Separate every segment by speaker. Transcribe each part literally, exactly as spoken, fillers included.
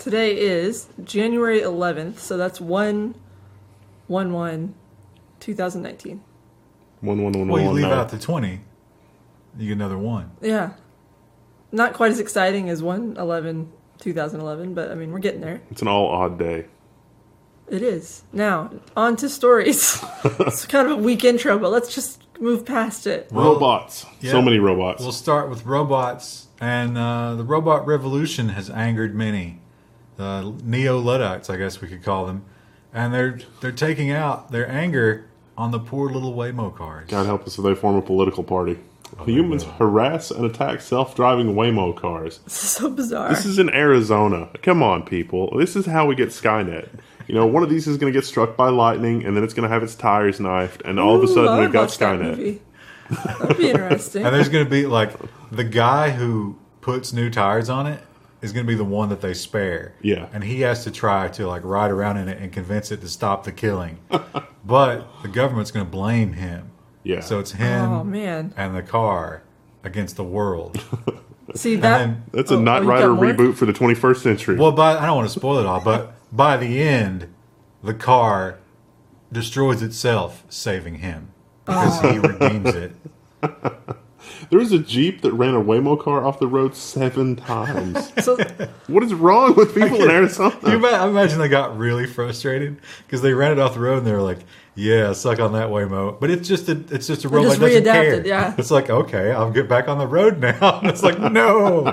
Speaker 1: Today is January eleventh, so that's one one one two thousand nineteen.
Speaker 2: One one one
Speaker 3: Well, you
Speaker 2: one.
Speaker 3: leave
Speaker 2: no.
Speaker 3: out the twenty, you get another one.
Speaker 1: Yeah. Not quite as exciting as one eleven two thousand eleven, but I mean, we're getting there.
Speaker 2: It's an all odd day.
Speaker 1: It is. Now, on to stories. It's kind of a weak intro, but let's just move past it.
Speaker 3: Well,
Speaker 2: robots.
Speaker 3: yeah.
Speaker 2: So many robots.
Speaker 3: We'll start with robots, and uh, the robot revolution has angered many. Uh, Neo-Luddites, I guess we could call them. And they're they're taking out their anger on the poor little Waymo cars.
Speaker 2: God help us if they form a political party.
Speaker 3: Oh,
Speaker 2: Humans harass and attack self-driving Waymo cars.
Speaker 1: This is so bizarre.
Speaker 2: This is in Arizona. Come on, people. This is how we get Skynet. You know, one of these is going to get struck by lightning, and then it's going to have its tires knifed, and all of a
Speaker 1: Ooh,
Speaker 2: sudden
Speaker 1: I
Speaker 2: we've
Speaker 1: would
Speaker 2: got
Speaker 1: watch that
Speaker 2: Skynet.
Speaker 1: movie. That'd be interesting.
Speaker 3: And there's going to be, like, the guy who puts new tires on it is going to be the one that they spare.
Speaker 2: Yeah.
Speaker 3: And he has to try to, like, ride around in it and convince it to stop the killing. But the government's going to blame him.
Speaker 2: Yeah.
Speaker 3: So it's him
Speaker 1: Oh, man.
Speaker 3: and the car against the world.
Speaker 1: See, that...
Speaker 3: then-
Speaker 2: That's a
Speaker 1: oh,
Speaker 2: Knight
Speaker 1: oh, you
Speaker 2: Rider
Speaker 1: got more?
Speaker 2: reboot for the twenty-first century.
Speaker 3: Well, by, I don't want to spoil it all, but by the end, the car destroys itself, saving him. Because he redeems it.
Speaker 2: There was a Jeep that ran a Waymo car off the road seven times.
Speaker 1: So,
Speaker 2: What is wrong with people in Arizona?
Speaker 3: You ima- I imagine they got really frustrated because they ran it off the road and they were like, "Yeah, suck on that Waymo." But it's just a it's just a robot
Speaker 1: just
Speaker 3: that doesn't
Speaker 1: readapted,
Speaker 3: care.
Speaker 1: yeah.
Speaker 3: It's like, okay, I'll get back on the road now. And it's like, no.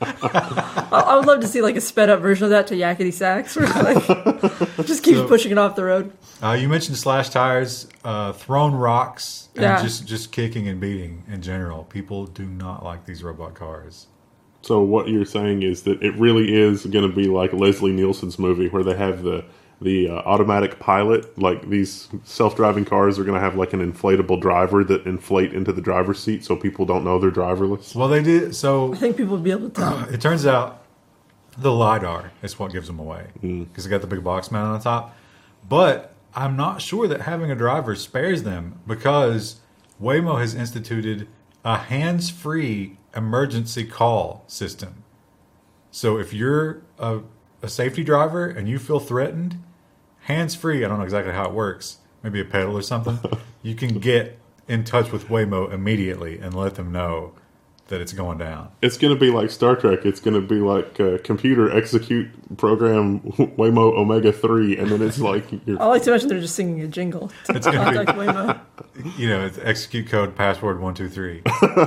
Speaker 1: I, I would love to see like a sped up version of that to Yakety Sax, where it, like just keeps
Speaker 3: So-
Speaker 1: pushing it off the road.
Speaker 3: Uh, you mentioned slash tires, uh, thrown rocks, and
Speaker 1: Yeah.
Speaker 3: just just kicking and beating in general. People do not like these robot cars.
Speaker 2: So what you're saying is that it really is going to be like Leslie Nielsen's movie where they have the the uh, automatic pilot. Like these self-driving cars are going to have like an inflatable driver that inflate into the driver's seat so people don't know they're driverless.
Speaker 3: Well, they did. So
Speaker 1: I think people would be able to tell.
Speaker 3: it turns out the LiDAR is what gives them away because they got the big box mount on the top. But I'm not sure that having a driver spares them because Waymo has instituted a hands-free emergency call system. So if you're a, a safety driver and you feel threatened, hands-free, I don't know exactly how it works, maybe a pedal or something, you can get in touch with Waymo immediately and let them know that it's going down.
Speaker 2: It's going to be like Star Trek. It's going to be like uh, computer execute program Waymo Omega three, and then it's like you're
Speaker 1: I like to imagine they're just singing a jingle.
Speaker 3: It's gonna be-
Speaker 1: Contact Waymo.
Speaker 3: You know, it's execute code password one two three.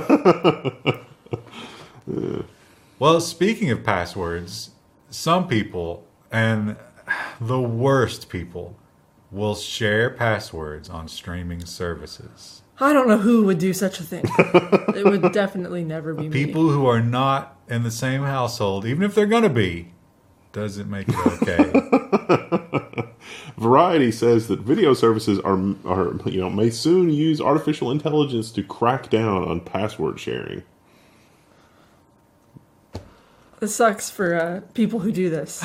Speaker 3: Well, speaking of passwords, some people and the worst people will share passwords on streaming services.
Speaker 1: I don't know who would do such a thing. It would definitely never be me.
Speaker 3: People who are not in the same household, even if they're going to be, doesn't make it okay.
Speaker 2: Variety says that video services are, are, you know, may soon use artificial intelligence to crack down on password sharing.
Speaker 1: This sucks for uh, people who do this.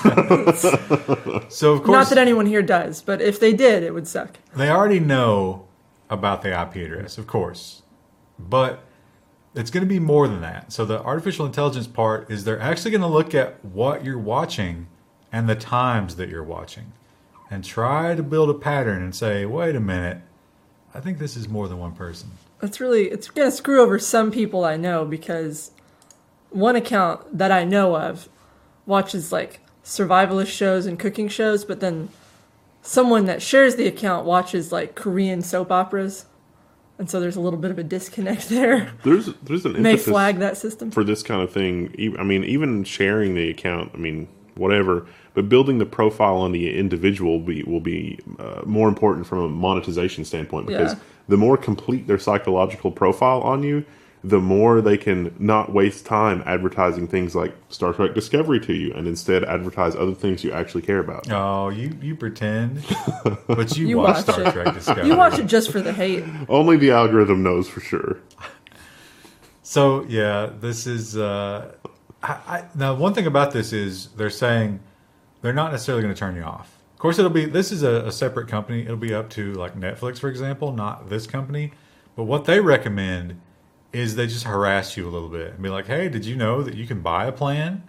Speaker 3: So, of
Speaker 1: Not
Speaker 3: course,
Speaker 1: that anyone here does, but if they did, it would suck.
Speaker 3: they already know about the I P address, of course. But it's going to be more than that. So the artificial intelligence part is they're actually going to look at what you're watching and the times that you're watching and try to build a pattern and say, wait a minute, I think this is more than one person.
Speaker 1: It's really, it's going to screw over some people I know because one account that I know of watches like survivalist shows and cooking shows, but then someone that shares the account watches like Korean soap operas. And so there's a little bit of a disconnect there.
Speaker 2: There's there's an
Speaker 1: May
Speaker 2: impetus
Speaker 1: flag that system.
Speaker 2: for this kind of thing. E- I mean, even sharing the account, I mean, whatever, but building the profile on the individual will be, will be uh, more important from a monetization standpoint because
Speaker 1: Yeah.
Speaker 2: the more complete their psychological profile on you, the more they can not waste time advertising things like Star Trek Discovery to you and instead advertise other things you actually care about.
Speaker 3: Oh, you, you pretend, but you,
Speaker 1: You
Speaker 3: watch
Speaker 1: watch
Speaker 3: Star
Speaker 1: it.
Speaker 3: Trek Discovery.
Speaker 1: You watch it just for the hate.
Speaker 2: Only the algorithm knows for sure.
Speaker 3: So yeah, this is uh, I, I, now one thing about this is they're saying they're not necessarily going to turn you off. Of course, it'll be this is a, a separate company. It'll be up to like Netflix, for example, not this company. But what they recommend is they just harass you a little bit and be like, "Hey, did you know that you can buy a plan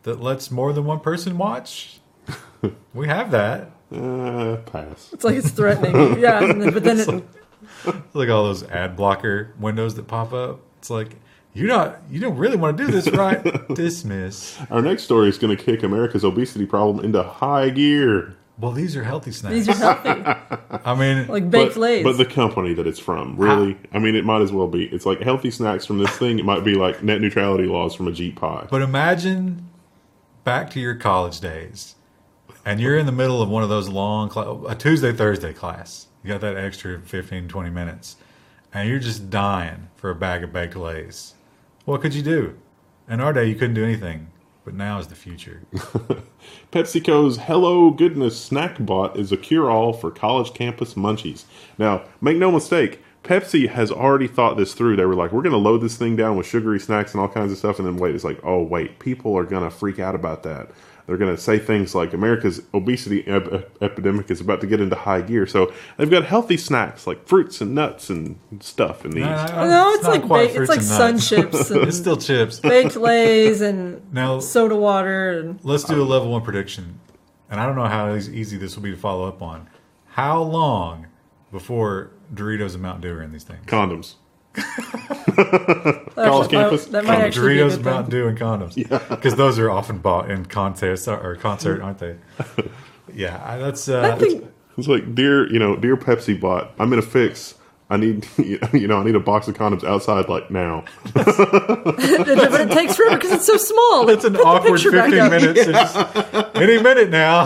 Speaker 3: that lets more than one person watch? We have that.
Speaker 2: Uh, pass.
Speaker 1: It's like it's threatening. Yeah, and then, but then it,
Speaker 3: Like all those ad blocker windows that pop up. It's like, you not you don't really want to do this, right? Dismiss.
Speaker 2: Our next story is going to kick America's obesity problem into high gear.
Speaker 3: Well, these are healthy snacks.
Speaker 1: these are healthy,
Speaker 3: I mean,
Speaker 1: like baked
Speaker 2: but,
Speaker 1: lays.
Speaker 2: but the company that it's from, really, I mean, it might as well be. It's like healthy snacks from this thing. It might be like net neutrality laws from a Jeep pie.
Speaker 3: but imagine back to your college days, and you're in the middle of one of those long, cla- a Tuesday, Thursday class. You got that extra fifteen, twenty minutes, and you're just dying for a bag of baked lays. What could you do? In our day, you couldn't do anything, but now is the future.
Speaker 2: PepsiCo's Hello Goodness Snack Bot is a cure-all for college campus munchies. Now, make no mistake, Pepsi has already thought this through. They were like, we're going to load this thing down with sugary snacks and all kinds of stuff, and then wait, it's like, oh, wait, people are going to freak out about that. They're going to say things like America's obesity ep- epidemic is about to get into high gear. So they've got healthy snacks like fruits and nuts and stuff in these.
Speaker 1: no, it's
Speaker 3: not
Speaker 1: like
Speaker 3: quite
Speaker 1: ba- it's
Speaker 3: fruits
Speaker 1: like
Speaker 3: and
Speaker 1: sun
Speaker 3: nuts.
Speaker 1: chips and
Speaker 3: It's still chips.
Speaker 1: baked lays and
Speaker 3: Now,
Speaker 1: soda water and
Speaker 3: let's do a level one prediction. And I don't know how easy this will be to follow up on. How long before Doritos and Mountain Dew are in these things?
Speaker 2: Condoms.
Speaker 1: College
Speaker 2: College campus?
Speaker 1: That might actually be a
Speaker 3: Doritos,
Speaker 1: good
Speaker 3: Mountain
Speaker 1: thing.
Speaker 3: Dew, and condoms. Because those are often bought in contest or concert, aren't they? Yeah, I- that's. Uh,
Speaker 1: I think
Speaker 2: It's like, dear, you know, dear Pepsi bot, I'm in a fix. I need, you know, I need a box of condoms outside, like now.
Speaker 1: but it takes forever because it's so small. Like,
Speaker 3: it's an
Speaker 1: put the
Speaker 3: awkward
Speaker 1: picture back
Speaker 3: fifteen
Speaker 1: up.
Speaker 3: minutes. It's just, any minute now.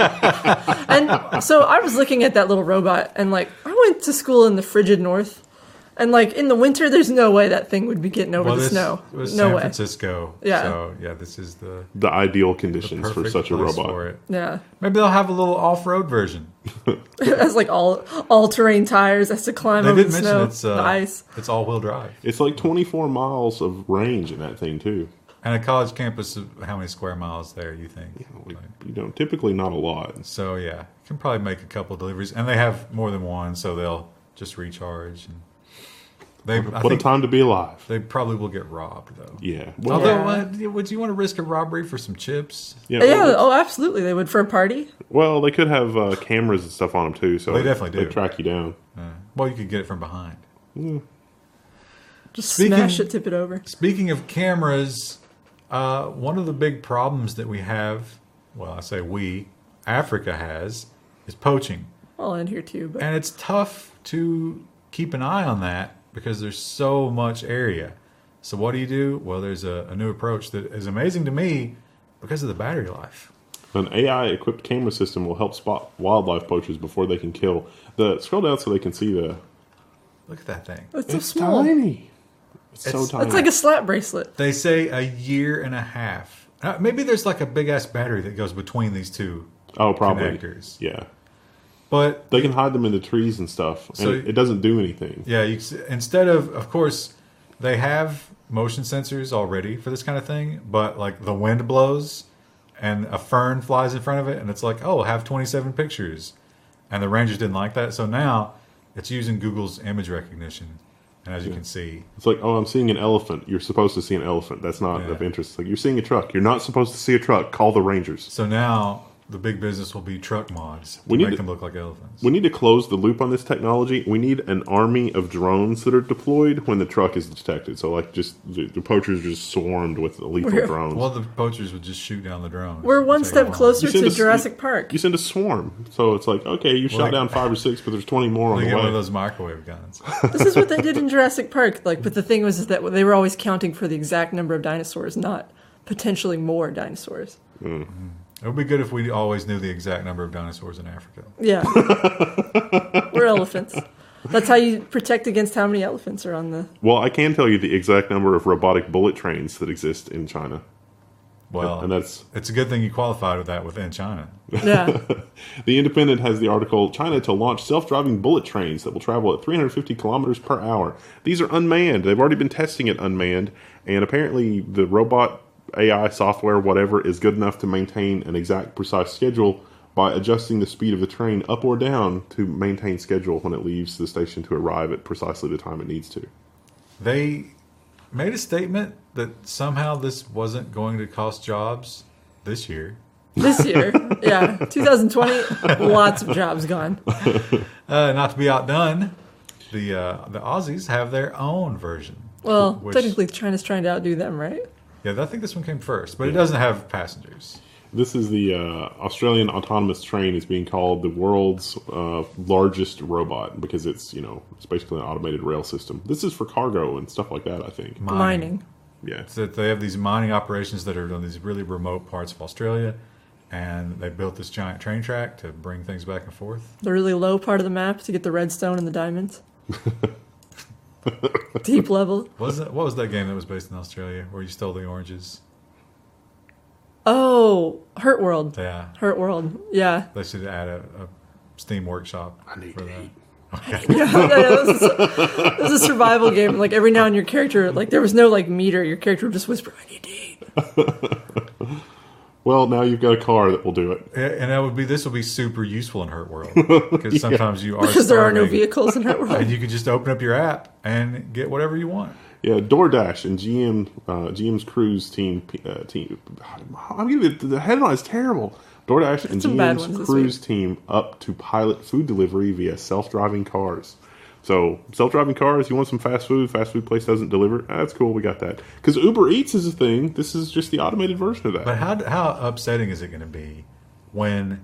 Speaker 1: And so I was looking at that little robot, and like I went to school in the frigid north, and like in the winter, there's no way that thing would be getting over
Speaker 3: Well,
Speaker 1: the
Speaker 3: this
Speaker 1: snow.
Speaker 3: was
Speaker 1: No
Speaker 3: San
Speaker 1: way.
Speaker 3: Francisco.
Speaker 1: Yeah.
Speaker 3: So yeah, this is the,
Speaker 2: The ideal
Speaker 3: the
Speaker 2: conditions for
Speaker 3: perfect
Speaker 2: such a
Speaker 3: place
Speaker 2: robot.
Speaker 3: for it.
Speaker 1: Yeah,
Speaker 3: Maybe they'll have a little off-road version.
Speaker 1: it has like all all terrain tires. Has to climb
Speaker 3: They
Speaker 1: over
Speaker 3: did
Speaker 1: the
Speaker 3: mention
Speaker 1: snow,
Speaker 3: it's uh,
Speaker 1: the ice.
Speaker 3: it's all-wheel drive.
Speaker 2: It's like twenty-four miles of range in that thing, too.
Speaker 3: And a college campus, how many square miles there, you think?
Speaker 2: You know, typically not a lot.
Speaker 3: So, yeah, you can probably make a couple deliveries. And they have more than one, so they'll just recharge. And they, I
Speaker 2: What a
Speaker 3: think
Speaker 2: time to be alive.
Speaker 3: they probably will get robbed, though.
Speaker 2: Yeah. Well,
Speaker 3: Although,
Speaker 1: Yeah.
Speaker 3: uh, would you want to risk a robbery for some chips?
Speaker 2: yeah,
Speaker 1: Yeah,
Speaker 2: well,
Speaker 1: oh, absolutely, they would for a party.
Speaker 2: well, they could have uh, cameras and stuff on them, too. So
Speaker 3: They definitely do.
Speaker 2: track you down.
Speaker 3: Uh, well, you could get it from behind.
Speaker 1: Just
Speaker 3: Speaking-
Speaker 1: smash it, tip it over.
Speaker 3: Speaking of cameras, uh, one of the big problems that we have, well, I say we, Africa has, is poaching.
Speaker 1: I'll end here too, but
Speaker 3: And it's tough to keep an eye on that because there's so much area. So what do you do? Well, there's a, a new approach that is amazing to me because of the battery life.
Speaker 2: An A I-equipped camera system will help spot wildlife poachers before they can kill. The scroll down so they can see the.
Speaker 3: Look at that thing.
Speaker 1: it's so small.
Speaker 2: tiny. It's, so
Speaker 3: It's-
Speaker 2: tiny.
Speaker 1: It's like a slap bracelet.
Speaker 3: They say a year and a half. Uh, maybe there's like a big ass battery that goes between these two
Speaker 2: oh, probably.
Speaker 3: connectors.
Speaker 2: Yeah,
Speaker 3: But
Speaker 2: they can hide them in the trees and stuff, and
Speaker 3: So-
Speaker 2: it, it doesn't do anything.
Speaker 3: yeah, you, instead of, of course, they have motion sensors already for this kind of thing, but like the wind blows and a fern flies in front of it, and it's like, oh, have twenty-seven pictures. And the Rangers didn't like that, so now it's using Google's image recognition. And as you can see,
Speaker 2: It's like, oh, I'm seeing an elephant. You're supposed to see an elephant. That's not
Speaker 3: Yeah.
Speaker 2: of interest. It's like, you're seeing a truck. You're not supposed to see a truck. Call the Rangers.
Speaker 3: so now the big business will be truck mods to
Speaker 2: We need
Speaker 3: make
Speaker 2: to-
Speaker 3: them look like elephants.
Speaker 2: We need to close the loop on this technology. We need an army of drones that are deployed when the truck is detected. So, like, just the, the poachers are just swarmed with lethal
Speaker 1: We're-
Speaker 2: drones.
Speaker 3: Well, the poachers would just shoot down the drones.
Speaker 1: We're
Speaker 3: and
Speaker 1: one
Speaker 3: take
Speaker 1: step
Speaker 3: them on.
Speaker 1: closer
Speaker 2: You send
Speaker 1: to
Speaker 2: us-
Speaker 1: Jurassic Park.
Speaker 2: You send a swarm. So it's like, okay, you shot
Speaker 3: Like-
Speaker 2: down five or six, but there's twenty more on
Speaker 3: They
Speaker 2: the
Speaker 3: get
Speaker 2: way.
Speaker 3: one of those microwave guns.
Speaker 1: This is what they did in Jurassic Park. Like, but the thing was is that they were always counting for the exact number of dinosaurs, not potentially more dinosaurs.
Speaker 3: It would be good if we always knew the exact number of dinosaurs in Africa.
Speaker 1: Yeah, we're elephants. That's how you protect against how many elephants are on the.
Speaker 2: Well, I can tell you the exact number of robotic bullet trains that exist in China.
Speaker 3: Well,
Speaker 2: And that's
Speaker 3: it's a good thing you qualified with that within China.
Speaker 1: Yeah,
Speaker 2: The Independent has the article China to launch self-driving bullet trains that will travel at three hundred fifty kilometers per hour. These are unmanned. They've already been testing it unmanned, and apparently the robot A I software, whatever, is good enough to maintain an exact, precise schedule by adjusting the speed of the train up or down to maintain schedule when it leaves the station to arrive at precisely the time it needs to.
Speaker 3: They made a statement that somehow this wasn't going to cost jobs this year.
Speaker 1: This year, yeah, twenty twenty, lots of jobs gone.
Speaker 3: Uh, not to be outdone, the uh, the Aussies have their own version.
Speaker 1: Well,
Speaker 3: which,
Speaker 1: technically, China's trying to outdo them, right?
Speaker 3: yeah, I think this one came first, but it doesn't have passengers.
Speaker 2: This is the uh, Australian autonomous train is being called the world's uh, largest robot because it's, you know, it's basically an automated rail system. This is for cargo and stuff like that, I think.
Speaker 1: Mining.
Speaker 2: Yeah.
Speaker 3: So they have these mining operations that are on these really remote parts of Australia, and they built this giant train track to bring things back and forth.
Speaker 1: The really low part of the map to get the redstone and the diamonds. Deep level.
Speaker 3: What was, that, what was that game that was based in Australia where you stole the oranges?
Speaker 1: Oh, Hurt World.
Speaker 3: Yeah.
Speaker 1: Hurt World. Yeah.
Speaker 3: They should add a, a Steam workshop
Speaker 2: I need
Speaker 3: for
Speaker 2: to
Speaker 3: that.
Speaker 2: eat.
Speaker 1: Yeah, yeah, this, is a, this is a survival game. Like every now and your character, like there was no like meter. Your character would just whisper, "I need to eat."
Speaker 2: Well, now you've got a car that will do it.
Speaker 3: Yeah, and that would be this will be super useful in Hurt World because sometimes you are
Speaker 1: Because there are no
Speaker 3: starving,
Speaker 1: vehicles in Hurt World.
Speaker 3: and you can just open up your app and get whatever you want.
Speaker 2: Yeah, DoorDash and G M, uh, G M's cruise team, uh, team. I'm giving it the headline is terrible. DoorDash and
Speaker 1: some
Speaker 2: G
Speaker 1: bad
Speaker 2: M's
Speaker 1: ones this
Speaker 2: cruise
Speaker 1: week.
Speaker 2: team up to pilot food delivery via self-driving cars. So self-driving cars, you want some fast food, fast food place doesn't deliver. Ah, that's cool, we got that. Because Uber Eats is a thing. This is just the automated version of that.
Speaker 3: But how how upsetting is it going to be when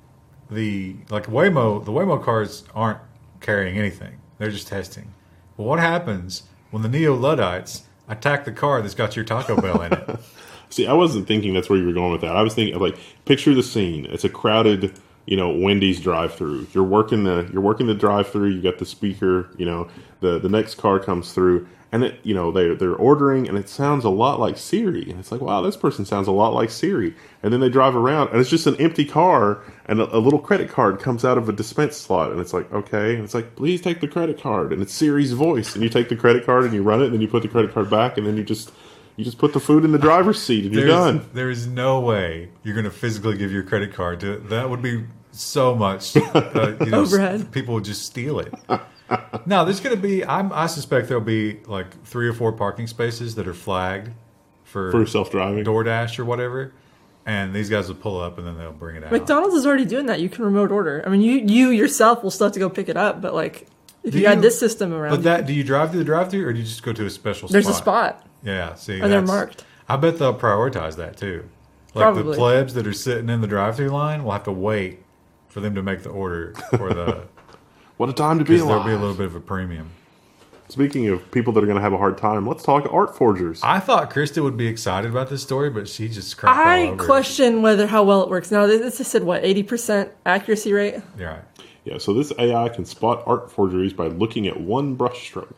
Speaker 3: the like Waymo the Waymo cars aren't carrying anything? They're just testing. Well, what happens when the Neo Luddites attack the car that's got your Taco Bell in it?
Speaker 2: See, I wasn't thinking that's where you were going with that. I was thinking of like, picture the scene. It's a crowded, you know, Wendy's drive-through. You're working the you're working the drive-through. You got the speaker. You know, the the next car comes through, and it, you know, they they're ordering, and it sounds a lot like Siri. And it's like, wow, this person sounds a lot like Siri. And then they drive around, and it's just an empty car, and a, a little credit card comes out of a dispense slot, and it's like, okay, and it's like, please take the credit card, and it's Siri's voice, and you take the credit card and you run it, and then you put the credit card back, and then you just. You just put the food in the driver's seat and you're
Speaker 3: There's,
Speaker 2: done.
Speaker 3: there is no way you're going to physically give your credit card to it. That would be so much. Uh, you know,
Speaker 1: Overhead.
Speaker 3: People would just steal it. Now, there's going to be, I'm, I suspect there'll be like three or four parking spaces that are flagged for,
Speaker 2: For self-driving.
Speaker 3: DoorDash or whatever. And these guys will pull up and then they'll bring it out.
Speaker 1: McDonald's is already doing that. You can remote order. I mean, you you yourself will still have to go pick it up, but like if
Speaker 3: Do
Speaker 1: you, had
Speaker 3: you-
Speaker 1: this system around,
Speaker 3: But that, do you drive through the drive-through or do you just go to a special
Speaker 1: there's
Speaker 3: spot?
Speaker 1: a spot.
Speaker 3: Yeah, see.
Speaker 1: And they're
Speaker 3: that's-
Speaker 1: marked.
Speaker 3: I bet they'll prioritize that too. Like
Speaker 1: Probably.
Speaker 3: the plebs that are sitting in the drive-through line will have to wait for them to make the order for the
Speaker 2: What a time to be
Speaker 3: because there'll
Speaker 2: alive.
Speaker 3: be a little bit of a premium.
Speaker 2: Speaking of people that are going to have a hard time, let's talk art forgers.
Speaker 3: I thought Krista would be excited about this story, but she just crapped all
Speaker 1: I
Speaker 3: over
Speaker 1: question whether how well it works. Now, this just said what eighty percent accuracy rate.
Speaker 3: it. Yeah, right.
Speaker 2: Yeah, so this A I can spot art forgeries by looking at one brushstroke.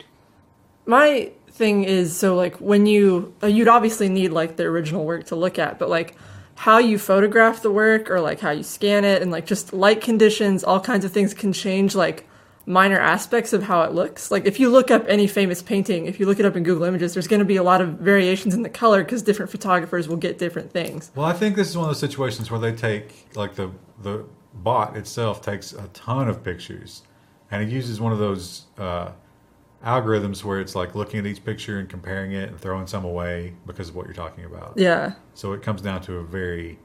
Speaker 1: My thing is so like when you uh, you'd obviously need like the original work to look at, but like how you photograph the work or like how you scan it and like just light conditions, all kinds of things can change like minor aspects of how it looks. Like if you look up any famous painting, if you look it up in Google Images, there's going to be a lot of variations in the color because different photographers will get different things.
Speaker 3: Well, I think this is one of those situations where they take like the the bot itself takes a ton of pictures, and it uses one of those uh, algorithms where it's like looking at each picture and comparing it and throwing some away because of what you're talking about.
Speaker 1: Yeah.
Speaker 3: So it comes down to a very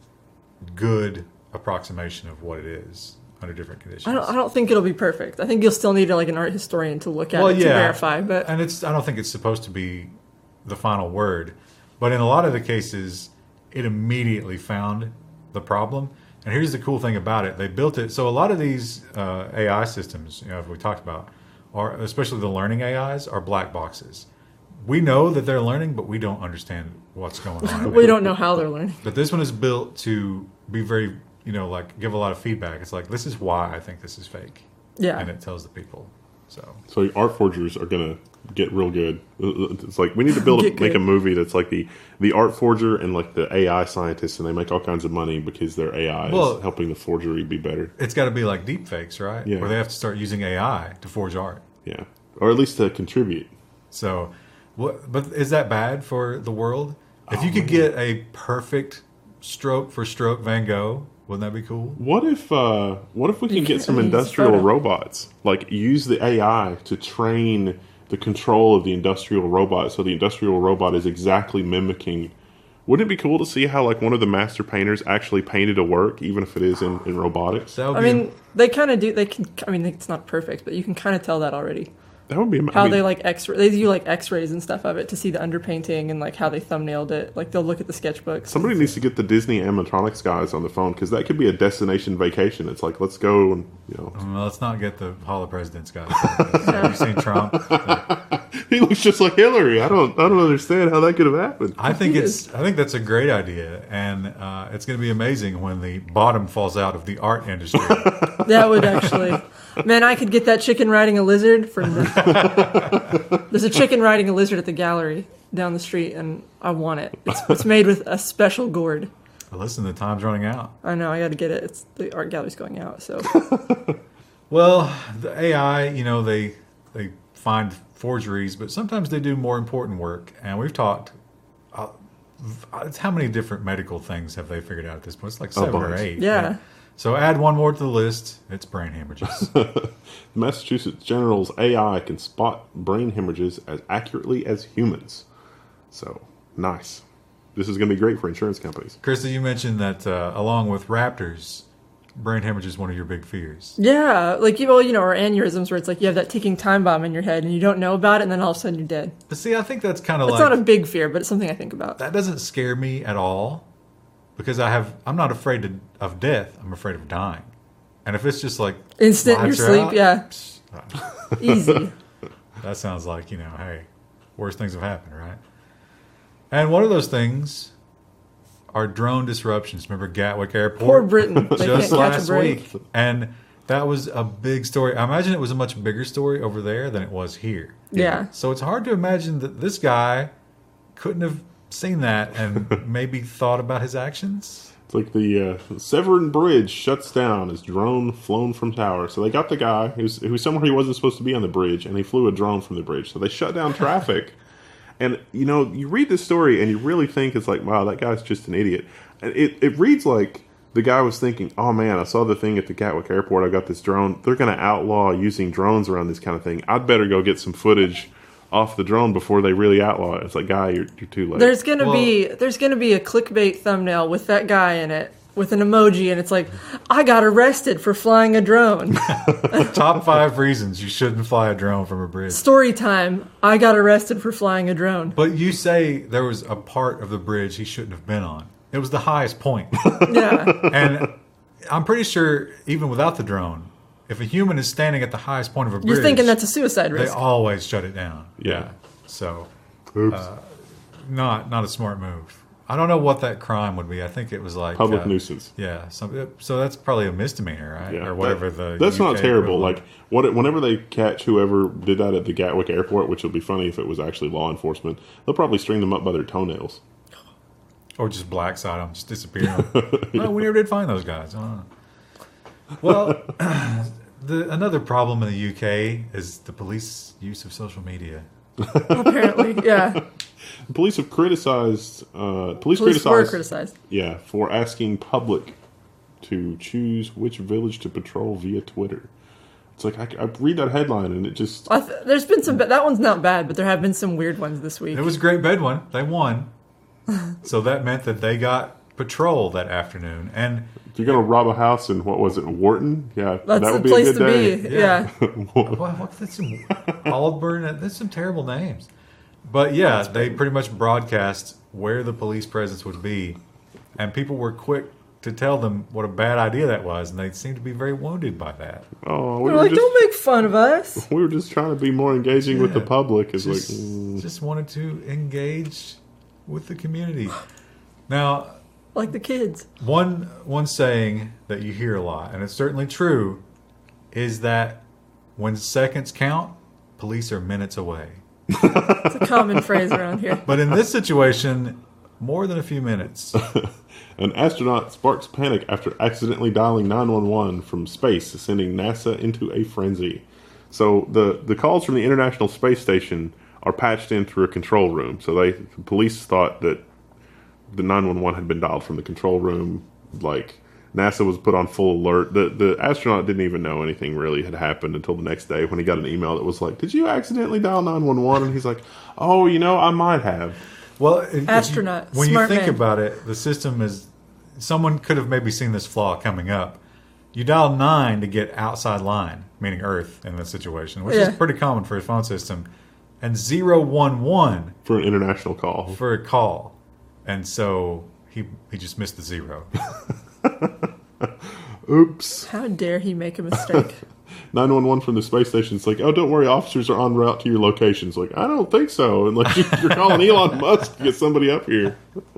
Speaker 3: good approximation of what it is under different conditions.
Speaker 1: I don't, I don't think it'll be perfect. I think you'll still need like an art historian to look at
Speaker 3: well,
Speaker 1: it to
Speaker 3: yeah,
Speaker 1: verify. But
Speaker 3: and it's I don't think it's supposed to be the final word, but in a lot of the cases, it immediately found the problem. And here's the cool thing about it: they built it so a lot of these uh, A I systems, you know, we talked about, are especially the learning A Is, are black boxes. We know that they're learning, but we don't understand what's going on.
Speaker 1: we don't know how they're learning.
Speaker 3: But this one is built to be very, you know, like give a lot of feedback. It's like, this is why I think this is fake.
Speaker 1: Yeah.
Speaker 3: And it tells the people. So
Speaker 2: So art forgers are going to get real good. It's like we need to build a,
Speaker 1: Get
Speaker 2: make a
Speaker 1: good.
Speaker 2: movie that's like the, the art forger and like the A I scientists, and they make all kinds of money because their A I
Speaker 3: Well-
Speaker 2: is helping the forgery be better.
Speaker 3: it's got to be like deep fakes, right?
Speaker 2: Yeah.
Speaker 3: Where they have to start using A I to forge art.
Speaker 2: Yeah, or at least to contribute.
Speaker 3: So, what? But is that bad for the world? If
Speaker 2: Oh,
Speaker 3: you could
Speaker 2: man.
Speaker 3: get a perfect stroke for stroke Van Gogh, wouldn't that be cool?
Speaker 2: What if uh, what if we can
Speaker 1: You
Speaker 2: get
Speaker 1: can't
Speaker 2: some
Speaker 1: use
Speaker 2: industrial
Speaker 1: photo.
Speaker 2: robots? Like use the A I to train the control of the industrial robot. So the industrial robot is exactly mimicking. Wouldn't it be cool to see how like one of the master painters actually painted a work, even if it is in, in robotics?
Speaker 3: That would
Speaker 1: I
Speaker 3: be-
Speaker 1: mean, they kind of do. They can. I mean, it's not perfect, but you can kind of tell that already.
Speaker 2: That would be ama-
Speaker 1: How
Speaker 2: I mean,
Speaker 1: they like X. They do like X-rays and stuff of it to see the underpainting and like how they thumbnailed it. Like they'll look at the sketchbooks.
Speaker 2: Somebody needs to get the Disney animatronics guys on the phone, because that could be a destination vacation. It's like, let's go and, you know.
Speaker 3: well, let's not get the Hall of Presidents guy. Have you seen Trump?
Speaker 2: He looks just like Hillary. I don't I don't understand how that could have happened.
Speaker 3: I think it's. I think that's a great idea, and uh, it's going to be amazing when the bottom falls out of the art industry.
Speaker 1: That would actually, man, I could get that chicken riding a lizard from the. There's a chicken riding a lizard at the gallery down the street, and I want it. It's, it's made with a special gourd.
Speaker 3: Listen, the time's running out.
Speaker 1: I know, I got to get it. It's the art gallery's going out, so
Speaker 3: Well, the A I, you know, they they find forgeries, but sometimes they do more important work. And we've talked. Uh, it's how many different medical things have they figured out at this point? It's like seven or
Speaker 2: bunch.
Speaker 3: eight.
Speaker 1: yeah.
Speaker 3: So add one more to the list. It's brain hemorrhages.
Speaker 2: Massachusetts General's A I can spot brain hemorrhages as accurately as humans. So, nice. This is going to be great for insurance companies.
Speaker 3: Krista, you mentioned that uh, along with raptors, brain hemorrhage is one of your big fears.
Speaker 1: Yeah, like, you know, you know, or aneurysms where it's like you have that ticking time bomb in your head and you don't know about it, and then all of a sudden you're dead.
Speaker 3: But see, I think that's kind of
Speaker 1: It's
Speaker 3: like
Speaker 1: not a big fear, but it's something I think about.
Speaker 3: that doesn't scare me at all because I have I'm not afraid to, of death. I'm afraid of dying. And if it's just like
Speaker 1: Instant in your
Speaker 3: lights are
Speaker 1: sleep,
Speaker 3: out,
Speaker 1: yeah,
Speaker 3: psh, uh,
Speaker 1: easy.
Speaker 3: that sounds like, you know, hey, worst things have happened, right? And one of those things are drone disruptions. Remember Gatwick Airport?
Speaker 1: Poor Britain, they
Speaker 3: Just
Speaker 1: can't catch a
Speaker 3: last
Speaker 1: break.
Speaker 3: week. And that was a big story. I imagine it was a much bigger story over there than it was here.
Speaker 1: Yeah.
Speaker 3: So it's hard to imagine that this guy couldn't have seen that and maybe thought about his actions.
Speaker 2: It's like the uh, Severn Bridge shuts down as drone flown from tower. So they got the guy who's who was somewhere he wasn't supposed to be on the bridge, and he flew a drone from the bridge. So they shut down traffic. And, you know, you read this story and you really think it's like, wow, that guy's just an idiot. And it, it reads like the guy was thinking, oh, man, I saw the thing at the Gatwick Airport. I got this drone. They're going to outlaw using drones around this kind of thing. I'd better go get some footage off the drone before they really outlaw it. It's like, guy, you're, you're too late.
Speaker 1: There's gonna
Speaker 3: Well-
Speaker 1: be there's gonna be a clickbait thumbnail with that guy in it with an emoji, and it's like, I got arrested for flying a drone.
Speaker 3: Top five reasons you shouldn't fly a drone from a bridge.
Speaker 1: Story time. I got arrested for flying a drone.
Speaker 3: But you say there was a part of the bridge he shouldn't have been on. It was the highest point.
Speaker 1: Yeah,
Speaker 3: And I'm pretty sure even without the drone, if a human is standing at the highest point of a bridge,
Speaker 1: you're thinking that's a suicide
Speaker 3: they
Speaker 1: risk.
Speaker 3: always shut it down.
Speaker 2: Yeah.
Speaker 3: So
Speaker 2: Oops.
Speaker 3: not not a smart move. I don't know what that crime would be. I think it was like
Speaker 2: Public
Speaker 3: uh,
Speaker 2: nuisance.
Speaker 3: Yeah. So so that's probably a misdemeanor, right?
Speaker 2: Yeah,
Speaker 3: Or whatever
Speaker 2: that-
Speaker 3: the.
Speaker 2: That's
Speaker 3: U
Speaker 2: not
Speaker 3: K
Speaker 2: terrible.
Speaker 3: equivalent.
Speaker 2: Like what? Whenever they catch whoever did that at the Gatwick Airport, which would be funny if it was actually law enforcement, they'll probably string them up by their toenails.
Speaker 3: Or just black side them, just disappear them. No, we never did find those guys. I don't know. Well, the another problem in the U K is the police use of social media.
Speaker 1: Apparently, yeah.
Speaker 2: Police have criticized. Uh, police,
Speaker 1: Police were
Speaker 2: criticized.
Speaker 1: criticized.
Speaker 2: Yeah, for asking public to choose which village to patrol via Twitter. It's like I, I read that headline and it just.
Speaker 1: I th- there's been some. ba- That one's not bad, but there have been some weird ones this week.
Speaker 3: It was a great bed one. They won. So that meant that they got patrol that afternoon. And
Speaker 2: If you're gonna rob a house in what was it, Wharton? Yeah,
Speaker 1: That's
Speaker 2: that
Speaker 1: the
Speaker 2: would be
Speaker 1: place
Speaker 2: a good
Speaker 1: to
Speaker 2: day.
Speaker 1: be. Yeah.
Speaker 3: what, what, that's some Aldburn. That's some terrible names. But yeah, they pretty much broadcast where the police presence would be, and people were quick to tell them what a bad idea that was, and they seemed to be very wounded by that.
Speaker 2: Oh, we
Speaker 1: We're
Speaker 2: were
Speaker 1: like,
Speaker 2: just
Speaker 1: don't make fun of us.
Speaker 2: we were just trying to be more engaging with the
Speaker 3: Yeah.
Speaker 2: public. It's
Speaker 3: Just,
Speaker 2: like mm,
Speaker 3: just wanted to engage with the community. Now,
Speaker 1: Like the kids.
Speaker 3: one one saying that you hear a lot, and it's certainly true, is that when seconds count, police are minutes away.
Speaker 1: It's a common phrase around here.
Speaker 3: But in this situation, more than a few minutes.
Speaker 2: an astronaut sparks panic after accidentally dialing nine one one from space, sending NASA into a frenzy. So the the calls from the International Space Station are patched in through a control room. So they the police thought that the nine one one had been dialed from the control room, like NASA was put on full alert. The the astronaut didn't even know anything really had happened until the next day when he got an email that was like, "Did you accidentally dial nine one one?" And he's like, "Oh, you know, I might have."
Speaker 3: Well, if you-
Speaker 1: Astronaut,
Speaker 3: when you
Speaker 1: smart
Speaker 3: think
Speaker 1: man.
Speaker 3: about it, the system is. Someone could have maybe seen this flaw coming up. You dial nine to get outside line, meaning Earth in this situation, which
Speaker 1: Yeah.
Speaker 3: is pretty common for a phone system, and zero one one
Speaker 2: For an international call.
Speaker 3: for a call, and so he he just missed the zero.
Speaker 2: Oops.
Speaker 1: How dare he make a mistake?
Speaker 2: nine one one from the space station. It's like, oh, don't worry, officers are en route to your location. It's like, I don't think so. And like, you're calling Elon Musk to get somebody up here.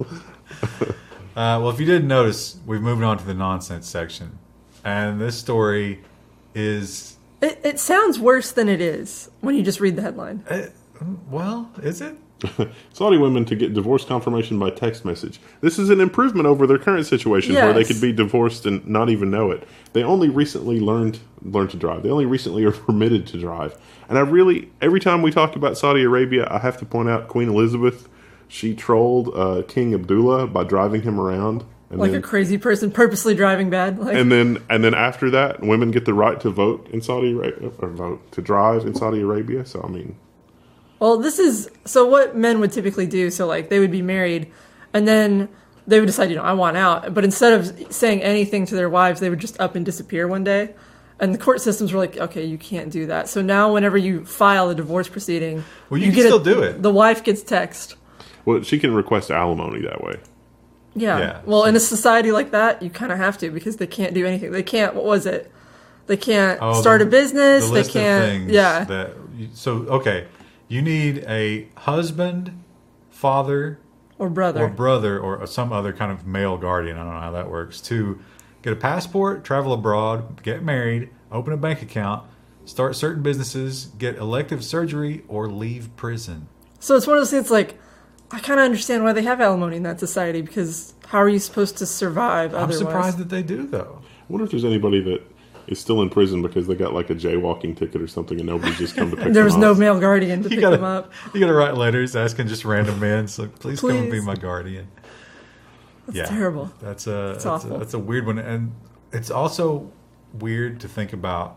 Speaker 3: Uh, well, if you didn't notice, we've moved on to the nonsense section, and this story is
Speaker 1: It, it sounds worse than it is when you just read the headline.
Speaker 3: uh, well, is it?
Speaker 2: Saudi women to get divorce confirmation by text message. This is an improvement over their current situation where they
Speaker 1: Yes.
Speaker 2: could be divorced and not even know it. They only recently learned learned to drive. They only recently are permitted to drive. And I really, every time we talk about Saudi Arabia, I have to point out Queen Elizabeth. She trolled uh, King Abdullah by driving him around. And
Speaker 1: Like
Speaker 2: then,
Speaker 1: a crazy person purposely driving bad. Like,
Speaker 2: and then and then after that, women get the right to vote in Saudi Arabia, or vote to drive in Saudi Arabia. So I mean,
Speaker 1: well, this is so what men would typically do. So, like, they would be married, and then they would decide, you know, I want out. But instead of saying anything to their wives, they would just up and disappear one day. And the court systems were like, okay, you can't do that. So now, whenever you file a divorce proceeding,
Speaker 3: Well, you, can
Speaker 1: get
Speaker 3: still
Speaker 1: a-
Speaker 3: do it.
Speaker 1: The wife gets text.
Speaker 2: well, she can request alimony that way.
Speaker 1: Yeah.
Speaker 3: Yeah.
Speaker 1: Well, in a society like that, you kind of have to because they can't do anything. They can't. What was it? They can't
Speaker 3: Oh,
Speaker 1: start
Speaker 3: the-
Speaker 1: a business.
Speaker 3: The
Speaker 1: They
Speaker 3: list
Speaker 1: can't.
Speaker 3: of things
Speaker 1: Yeah.
Speaker 3: That you, so okay, you need a husband, father,
Speaker 1: Or brother.
Speaker 3: or brother, or some other kind of male guardian. I don't know how that works. To get a passport, travel abroad, get married, open a bank account, start certain businesses, get elective surgery, or leave prison.
Speaker 1: So it's one of those things like, I kind of understand why they have alimony in that society because how are you supposed to survive
Speaker 3: I'm
Speaker 1: otherwise?
Speaker 3: surprised that they do though.
Speaker 2: I wonder if there's anybody that is still in prison because they got like a jaywalking ticket or something and nobody's just come to pick
Speaker 1: There
Speaker 2: them
Speaker 1: was
Speaker 2: up.
Speaker 1: no male guardian to
Speaker 3: You
Speaker 1: pick
Speaker 3: gotta,
Speaker 1: them up.
Speaker 3: you gotta write letters asking just random men, so please, come and be
Speaker 1: Please.
Speaker 3: my guardian.
Speaker 1: That's terrible.
Speaker 3: That's a that's,
Speaker 1: awful.
Speaker 3: a that's a weird one, and it's also weird to think about.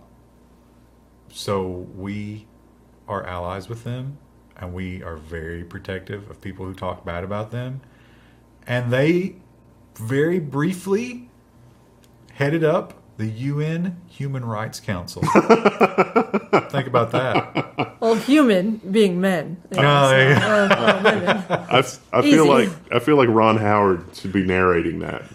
Speaker 3: So we are allies with them, and we are very protective of people who talk bad about them, and they very briefly headed up the U N Human Rights Council. Think about that.
Speaker 1: Well, human being men. you know,
Speaker 3: Oh,
Speaker 1: so,
Speaker 3: yeah.
Speaker 1: uh, uh, women.
Speaker 2: I, f- I
Speaker 1: Easy.
Speaker 2: feel like I feel like Ron Howard should be narrating that.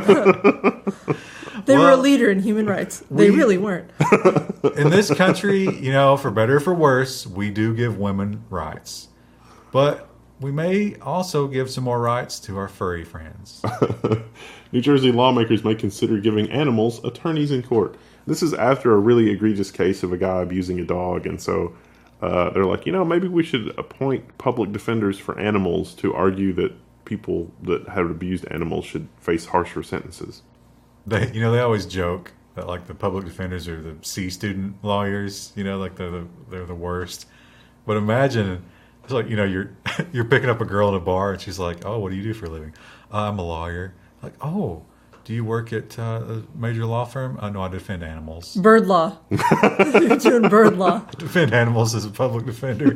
Speaker 1: They were a
Speaker 3: Well,
Speaker 1: leader in human rights. They
Speaker 3: we-
Speaker 1: really weren't.
Speaker 3: In this country, you know, for better or for worse, we do give women rights. But we may also give some more rights to our furry friends.
Speaker 2: New Jersey lawmakers may consider giving animals attorneys in court. This is after a really egregious case of a guy abusing a dog, and so uh, they're like, you know, maybe we should appoint public defenders for animals to argue that people that have abused animals should face harsher sentences.
Speaker 3: They, you know, they always joke that like the public defenders are the C student lawyers. You know, like they're the they're the worst. But imagine, it's like you know, you're you're picking up a girl in a bar, and she's like, "Oh, what do you do for a living?" Uh, I'm a lawyer. Like, oh, do you work at uh, a major law firm? Uh, no, I defend animals.
Speaker 1: Bird law. You're doing bird law.
Speaker 3: Defend animals as a public defender.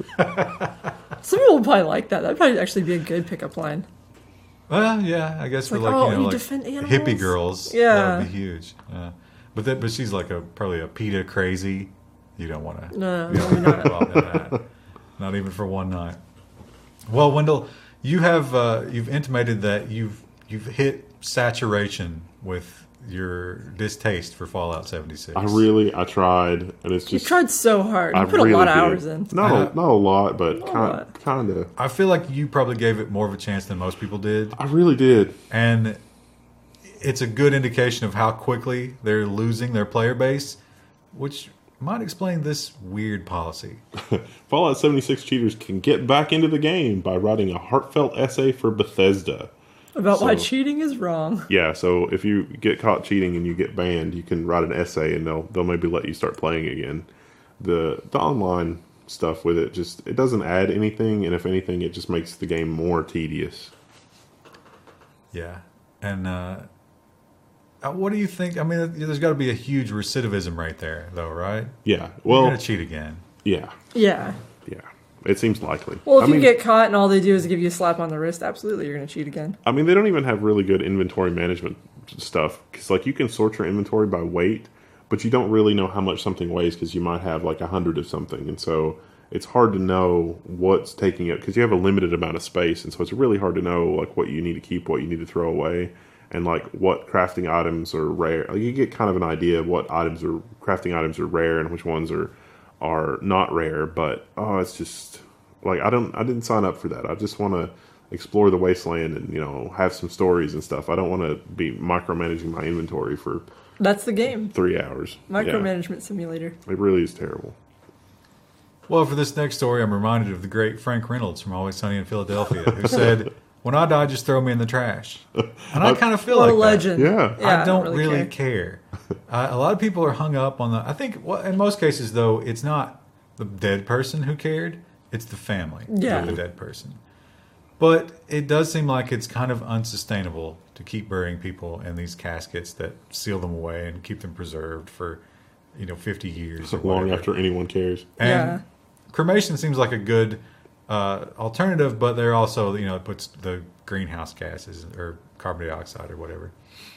Speaker 1: Some people would probably like that. That'd probably actually be a good pickup line.
Speaker 3: Well, yeah, I guess for
Speaker 1: like,
Speaker 3: like
Speaker 1: oh,
Speaker 3: you know
Speaker 1: you
Speaker 3: like
Speaker 1: defend animals?
Speaker 3: hippie girls,
Speaker 1: Yeah.
Speaker 3: that would be huge. Uh, but that, but she's like a probably a PETA crazy. You don't want to.
Speaker 1: No,
Speaker 3: you don't
Speaker 1: maybe
Speaker 3: want
Speaker 1: not.
Speaker 3: to involved in that. Not even for one night. Well, Wendell, you have uh, you've intimated that you've you've hit saturation with your distaste for Fallout seventy-six.
Speaker 2: I really, I tried, and it's
Speaker 1: You
Speaker 2: just
Speaker 1: tried so hard. You
Speaker 2: I
Speaker 1: put
Speaker 2: really
Speaker 1: a lot of
Speaker 2: did.
Speaker 1: hours in.
Speaker 2: Not
Speaker 3: Uh,
Speaker 2: a, not a lot, but
Speaker 1: a
Speaker 2: kind
Speaker 1: lot.
Speaker 2: kind of.
Speaker 3: I feel like you probably gave it more of a chance than most people did.
Speaker 2: I really did.
Speaker 3: And it's a good indication of how quickly they're losing their player base, which might explain this weird policy.
Speaker 2: Fallout seventy-six cheaters can get back into the game by writing a heartfelt essay for Bethesda.
Speaker 1: About why
Speaker 2: So-
Speaker 1: cheating is wrong.
Speaker 2: Yeah, so if you get caught cheating and you get banned, you can write an essay and they'll they'll maybe let you start playing again. The the online stuff with it just it doesn't add anything, and if anything, it just makes the game more tedious.
Speaker 3: Yeah. And uh, uh, what do you think? I mean, there's got to be a huge recidivism right there, though, right?
Speaker 2: Yeah.
Speaker 3: You're
Speaker 2: Well,
Speaker 3: going to cheat again.
Speaker 2: yeah.
Speaker 1: Yeah.
Speaker 2: Yeah. It seems likely.
Speaker 1: Well, if
Speaker 2: I
Speaker 1: you
Speaker 2: mean,
Speaker 1: get caught and all they do is give you a slap on the wrist, absolutely, you're going to cheat again.
Speaker 2: I mean, they don't even have really good inventory management stuff because, like, you can sort your inventory by weight, but you don't really know how much something weighs because you might have like a hundred of something, and so it's hard to know what's taking it because you have a limited amount of space, and so it's really hard to know like what you need to keep, what you need to throw away, and like what crafting items are rare. Like, you get kind of an idea of what items are crafting items are rare and which ones are are not rare. But oh, it's just like I don't I didn't sign up for that. I just want to explore the wasteland and, you know, have some stories and stuff. I don't want to be micromanaging my inventory for
Speaker 1: That's the game.
Speaker 2: three hours.
Speaker 1: Micromanagement yeah. simulator.
Speaker 2: It really is terrible.
Speaker 3: Well, for this next story, I'm reminded of the great Frank Reynolds from Always Sunny in Philadelphia, who said, "When I die, just throw me in the trash." And I kind of feel
Speaker 1: What
Speaker 3: like
Speaker 1: a legend.
Speaker 2: Yeah.
Speaker 1: Yeah,
Speaker 3: I don't really, care. uh, a lot of people are hung up on the. I think, well, in most cases, though, it's not the dead person who cared; it's the family
Speaker 1: Yeah.
Speaker 3: of the dead person. But it does seem like it's kind of unsustainable to keep burying people in these caskets that seal them away and keep them preserved for, you know, fifty years or
Speaker 2: Long
Speaker 3: whatever.
Speaker 2: after anyone cares.
Speaker 3: And
Speaker 1: Yeah.
Speaker 3: cremation seems like a good uh, alternative, but they're also, you know, it puts the greenhouse gases or carbon dioxide or whatever.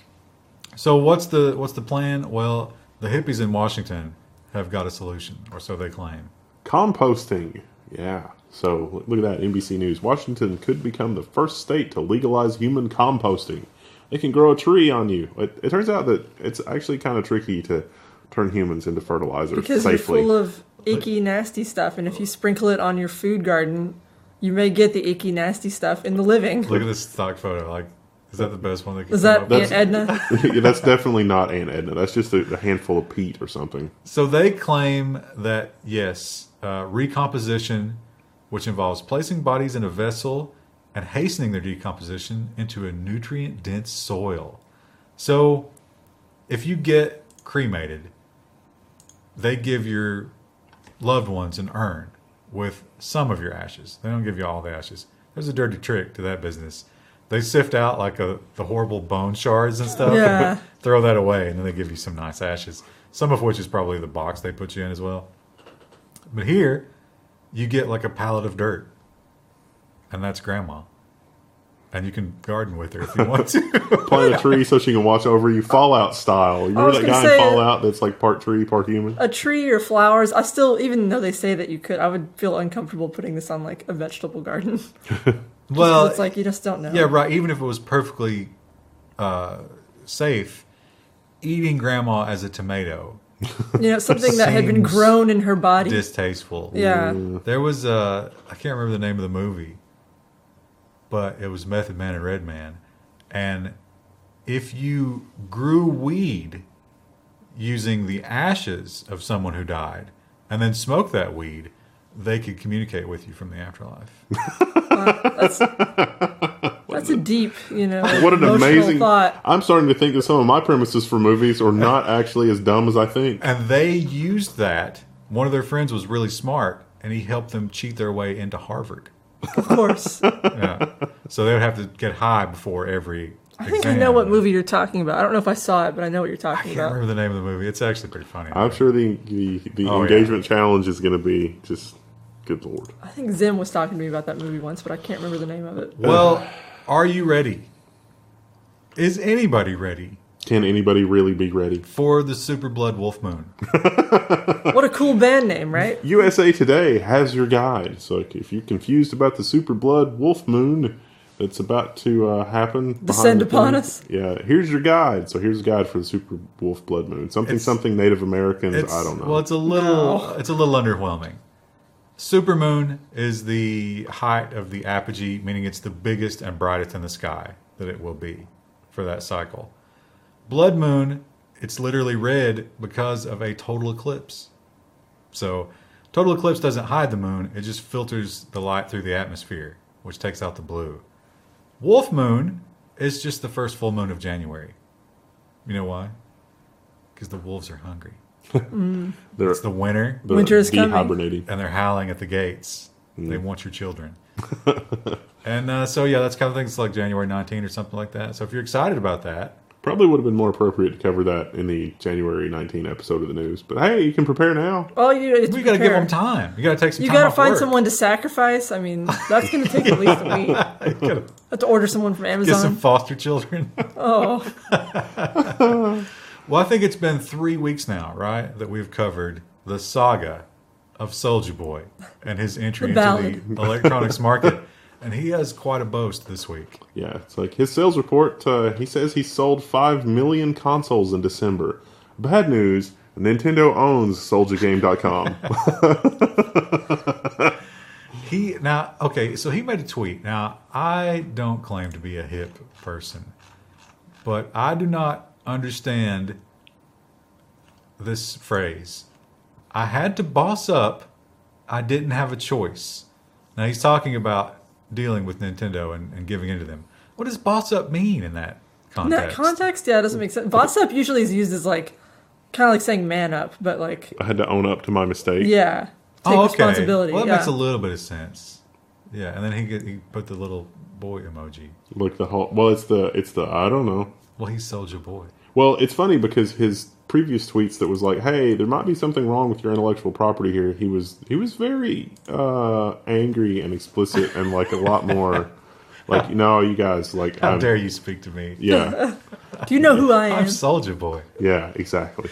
Speaker 3: So what's the what's the plan? Well, the hippies in Washington have got a solution, or so they claim.
Speaker 2: Composting. Yeah. So look at that. N B C News. Washington could become the first state to legalize human composting. They can grow a tree on you. It, it turns out that it's actually kind of tricky to turn humans into fertilizer
Speaker 1: Because
Speaker 2: safely.
Speaker 1: you're full of icky, nasty stuff, and if you sprinkle it on your food garden, you may get the icky, nasty stuff in the living.
Speaker 3: Look at this stock photo. Like, is that the best one? That can
Speaker 1: Is
Speaker 3: come
Speaker 1: that
Speaker 3: up?
Speaker 1: Aunt Edna?
Speaker 2: Yeah, that's definitely not Aunt Edna. That's just a, a handful of peat or something.
Speaker 3: So they claim that, yes, uh, recomposition, which involves placing bodies in a vessel and hastening their decomposition into a nutrient-dense soil. So if you get cremated, they give your loved ones an urn with some of your ashes. They don't give you all the ashes. There's a dirty trick to that business. They sift out like a, the horrible bone shards and stuff.
Speaker 1: Yeah.
Speaker 3: Throw that away, and then they give you some nice ashes. Some of which is probably the box they put you in as well. But here, you get like a pallet of dirt. And that's grandma. And you can garden with her if you want to.
Speaker 2: Plant a tree so she can watch over you, Fallout style. You remember
Speaker 1: was
Speaker 2: that
Speaker 1: gonna
Speaker 2: guy
Speaker 1: say-
Speaker 2: in Fallout that's like part tree, part human?
Speaker 1: A tree or flowers. I still, even though they say that you could, I would feel uncomfortable putting this on like a vegetable garden.
Speaker 3: Well,
Speaker 1: It's like you just don't know.
Speaker 3: yeah, right. Even if it was perfectly uh, safe, eating grandma as a tomato,
Speaker 1: You know, something that had been
Speaker 3: Seems
Speaker 1: grown in her body.
Speaker 3: distasteful.
Speaker 1: Yeah.
Speaker 3: There was a, I can't remember the name of the movie, but it was Method Man and Red Man. And if you grew weed using the ashes of someone who died and then smoked that weed, they could communicate with you from the afterlife.
Speaker 1: That's, that's a deep, you know,
Speaker 2: What an
Speaker 1: emotional
Speaker 2: amazing
Speaker 1: thought.
Speaker 2: I'm starting to think that some of my premises for movies are not actually as dumb as I think.
Speaker 3: And they used that. One of their friends was really smart, and he helped them cheat their way into Harvard.
Speaker 1: Of course.
Speaker 3: Yeah. So they would have to get high before every
Speaker 1: I think
Speaker 3: exam.
Speaker 1: I know what movie you're talking about. I don't know if I saw it, but I know what you're
Speaker 3: I
Speaker 1: talking
Speaker 3: can't
Speaker 1: about.
Speaker 3: remember the name of the movie. It's actually pretty funny.
Speaker 2: I'm sure the the, the
Speaker 3: Oh, yeah.
Speaker 2: engagement challenge is going to be just good lord.
Speaker 1: I think Zim was talking to me about that movie once, but I can't remember the name of it.
Speaker 3: Well, are you ready? Is anybody ready
Speaker 2: Can anybody really be ready?
Speaker 3: for the Super Blood Wolf Moon?
Speaker 1: What a cool band name, right?
Speaker 2: U S A Today has your guide. So if you're confused about the Super Blood Wolf Moon that's about to uh, happen, behind
Speaker 1: Descend
Speaker 2: the
Speaker 1: upon
Speaker 2: thing,
Speaker 1: us.
Speaker 2: Yeah, here's your guide. So here's a guide for the Super Wolf Blood Moon. Something,
Speaker 3: It's-
Speaker 2: something Native Americans.
Speaker 3: It's,
Speaker 2: I don't know.
Speaker 3: Well, it's a little,
Speaker 1: No.
Speaker 3: it's a little underwhelming. Supermoon is the height of the apogee, meaning it's the biggest and brightest in the sky that it will be for that cycle. Blood moon, it's literally red because of a total eclipse. So, total eclipse doesn't hide the moon; it just filters the light through the atmosphere, which takes out the blue. Wolf moon is just the first full moon of January. You know why? Because the wolves are hungry.
Speaker 2: They're,
Speaker 3: It's the winter.
Speaker 2: they're
Speaker 1: Winter is coming.
Speaker 2: dehibernating.
Speaker 3: And they're howling at the gates. They want your children. and uh, so, yeah, that's kind of things like January nineteenth or something like that. So if you're excited about that,
Speaker 2: Probably would have been more appropriate to cover that in the January nineteenth episode of the news. But hey, you can prepare now.
Speaker 1: All you do is
Speaker 3: We got to give
Speaker 1: prepare.
Speaker 3: them time. You got to take some
Speaker 1: You
Speaker 3: time
Speaker 1: got to
Speaker 3: off
Speaker 1: find
Speaker 3: work.
Speaker 1: someone to sacrifice. I mean, that's going to take at least a week.
Speaker 3: You gotta
Speaker 1: Have to order someone from
Speaker 3: get some
Speaker 1: Amazon.
Speaker 3: foster children.
Speaker 1: Oh,
Speaker 3: Well, I think it's been three weeks now, right, that we've covered the saga of Soulja Boy and his entry
Speaker 1: The
Speaker 3: into the electronics market. And he has quite a boast this week.
Speaker 2: Yeah, it's like his sales report. Uh, he says he sold five million consoles in December. Bad news: Nintendo owns Soulja Game dot com.
Speaker 3: He now okay, so he made a tweet. Now I don't claim to be a hip person, but I do not understand this phrase. I had to boss up. I didn't have a choice. Now he's talking about dealing with Nintendo and, and giving in to them. What does boss up mean in that
Speaker 1: in
Speaker 3: context?
Speaker 1: that context, yeah, it doesn't make sense. Boss up usually is used as like, kind of like saying man up, but like,
Speaker 2: I had to own up to my mistake.
Speaker 1: yeah, take
Speaker 3: oh, okay.
Speaker 1: responsibility.
Speaker 3: Well, that
Speaker 1: yeah.
Speaker 3: makes a little bit of sense. Yeah, and then he get, he put the little boy emoji.
Speaker 2: Like the whole. Well, it's the it's the I don't know.
Speaker 3: Well, he's Soulja Boy.
Speaker 2: Well, it's funny because his previous tweets that was like, "Hey, there might be something wrong with your intellectual property here." He was he was very uh, angry and explicit and like a lot more like, no, you guys like.
Speaker 3: How
Speaker 2: I'm,
Speaker 3: dare you speak to me?
Speaker 2: Yeah,
Speaker 1: Do you know who I
Speaker 3: I'm
Speaker 1: am?
Speaker 3: Soulja Boy.
Speaker 2: yeah, exactly.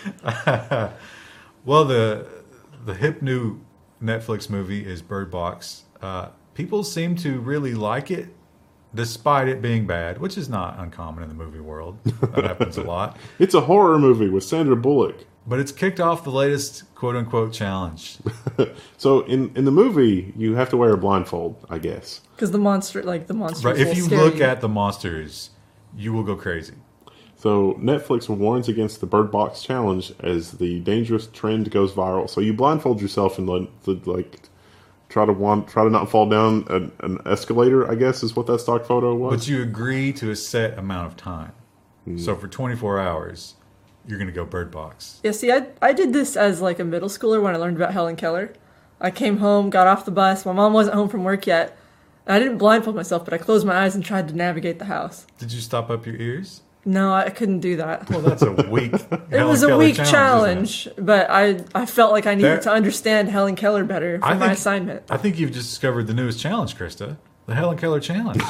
Speaker 3: Well, the the hip new Netflix movie is Bird Box. Uh, people seem to really like it, despite it being bad, which is not uncommon in the movie world. That happens a lot.
Speaker 2: It's a horror movie with Sandra Bullock.
Speaker 3: But it's kicked off the latest quote unquote challenge.
Speaker 2: So in in the movie, you have to wear a blindfold, I guess.
Speaker 1: Because the monster, like the monster,
Speaker 3: Right? If you look at the monsters, you will go crazy.
Speaker 2: So Netflix warns against the Bird Box challenge as the dangerous trend goes viral. So you blindfold yourself and like, like try to want, try to not fall down an, an escalator, I guess is what that stock photo was.
Speaker 3: But you agree to a set amount of time. So for twenty-four hours, you're going to go Bird Box.
Speaker 1: Yeah, see, I I did this as like a middle schooler when I learned about Helen Keller. I came home, got off the bus. My mom wasn't home from work yet. And I didn't blindfold myself, but I closed my eyes and tried to navigate the house.
Speaker 3: Did you stop up your ears?
Speaker 1: No, I couldn't do that.
Speaker 3: Well, that's a weak.
Speaker 1: It was a weak challenge, but I I felt like I needed
Speaker 3: That-
Speaker 1: to understand Helen Keller better for
Speaker 3: I
Speaker 1: my
Speaker 3: think-
Speaker 1: assignment.
Speaker 3: I think you've just discovered the newest challenge, Krista. The Helen Keller challenge.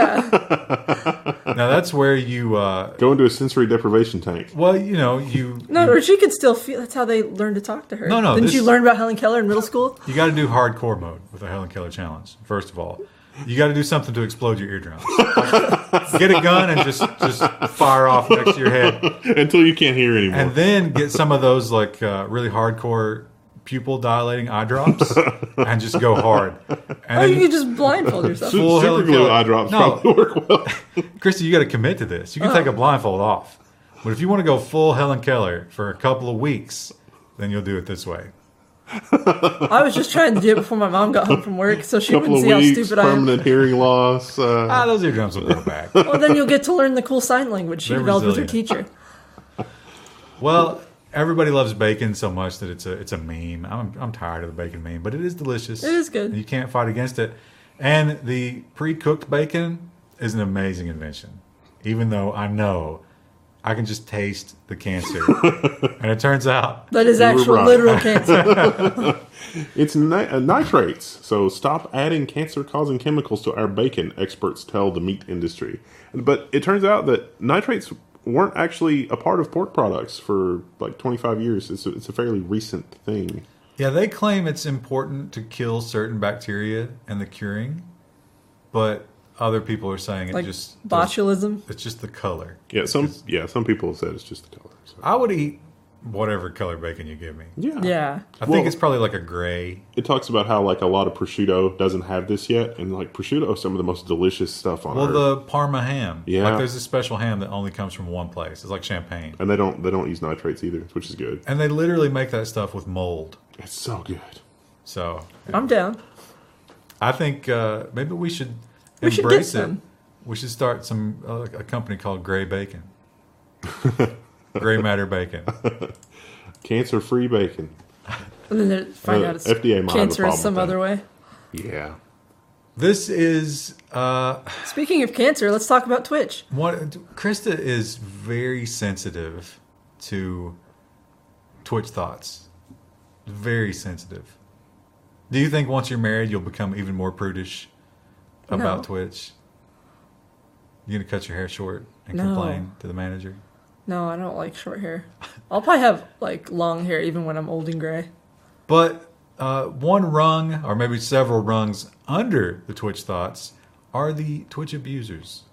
Speaker 1: Yeah.
Speaker 3: Now that's where you. Uh,
Speaker 2: Go into a sensory deprivation tank.
Speaker 3: well, you know you.
Speaker 1: No,
Speaker 3: you,
Speaker 1: or she could still feel. That's how they learned to talk to her.
Speaker 3: No, no,
Speaker 1: Didn't
Speaker 3: this-
Speaker 1: you learn about Helen Keller in middle school?
Speaker 3: you got to do hardcore mode with the Helen Keller challenge. First of all, you got to do something to explode your eardrums. Get a gun and just just fire off next to your head,
Speaker 2: Until you can't hear anymore.
Speaker 3: and then get some of those like uh, really hardcore pupil dilating eye drops, and just go hard. And
Speaker 1: Oh,
Speaker 3: then,
Speaker 1: you could just blindfold yourself.
Speaker 2: Su-
Speaker 3: full
Speaker 2: super
Speaker 3: Helen
Speaker 2: glue
Speaker 3: Keller-
Speaker 2: eye drops
Speaker 3: No.
Speaker 2: probably work well.
Speaker 3: Christy, you got to commit to this. You can take a blindfold off, but if you want to go full Helen Keller for a couple of weeks, then you'll do it this way.
Speaker 1: I was just trying to do it before my mom got home from work, so she
Speaker 2: Couple
Speaker 1: wouldn't
Speaker 2: of
Speaker 1: see how
Speaker 2: weeks,
Speaker 1: stupid I am.
Speaker 2: permanent hearing loss. Uh,
Speaker 3: Ah, those eardrums will grow back.
Speaker 1: Well, then you'll get to learn the cool sign language she
Speaker 3: They're
Speaker 1: developed with her
Speaker 3: resilient.
Speaker 1: teacher.
Speaker 3: Well, everybody loves bacon so much that it's a it's a meme. I'm I'm tired of the bacon meme, but it is delicious.
Speaker 1: It is good.
Speaker 3: And you can't fight against it. And the pre-cooked bacon is an amazing invention. Even though I know I can just taste the cancer, and it turns out
Speaker 1: That is
Speaker 2: You were
Speaker 1: actual
Speaker 2: right.
Speaker 1: literal cancer.
Speaker 2: It's ni- uh, nitrates, so stop adding cancer-causing chemicals to our bacon, experts tell the meat industry. But it turns out that nitrates weren't actually a part of pork products for like twenty-five years. It's a, it's a fairly recent thing.
Speaker 3: yeah, they claim it's important to kill certain bacteria in the curing, but other people are saying it
Speaker 1: Like
Speaker 3: just does-
Speaker 1: botulism.
Speaker 3: it's just the color.
Speaker 2: Yeah, some yeah some people have said it's just the color. So.
Speaker 3: I would eat whatever color bacon you give me.
Speaker 2: Yeah,
Speaker 1: Yeah.
Speaker 3: I
Speaker 2: Well-
Speaker 3: think it's probably like a gray.
Speaker 2: It talks about how like a lot of prosciutto doesn't have this yet, and like prosciutto is some of the most delicious stuff on
Speaker 3: Well,
Speaker 2: earth.
Speaker 3: the Parma ham.
Speaker 2: Yeah.
Speaker 3: Like there's a special ham that only comes from one place. It's like champagne.
Speaker 2: And they don't they don't use nitrates either, which is good.
Speaker 3: And they literally make that stuff with mold.
Speaker 2: It's so good.
Speaker 3: So
Speaker 1: I'm down.
Speaker 3: I think uh, maybe we should
Speaker 1: We should
Speaker 3: embrace
Speaker 1: get
Speaker 3: it.
Speaker 1: some.
Speaker 3: We should start some uh, a company called Gray Bacon. Gray Matter Bacon.
Speaker 2: Cancer-free bacon.
Speaker 1: And then they find
Speaker 2: Uh,
Speaker 1: out it's
Speaker 2: F D A might have a
Speaker 1: cancerous
Speaker 2: problem
Speaker 1: some
Speaker 2: with
Speaker 1: other way.
Speaker 2: Yeah.
Speaker 3: This is uh,
Speaker 1: Speaking of cancer, let's talk about Twitch.
Speaker 3: what Krista is very sensitive to Twitch thoughts. Very sensitive. Do you think once you're married, you'll become even more prudish about
Speaker 1: No.
Speaker 3: Twitch? You gonna cut your hair short and
Speaker 1: No.
Speaker 3: complain to the manager?
Speaker 1: No, I don't like short hair. I'll probably have like long hair even when I'm old and gray.
Speaker 3: But uh, one rung, or maybe several rungs under the Twitch thoughts, are the Twitch abusers.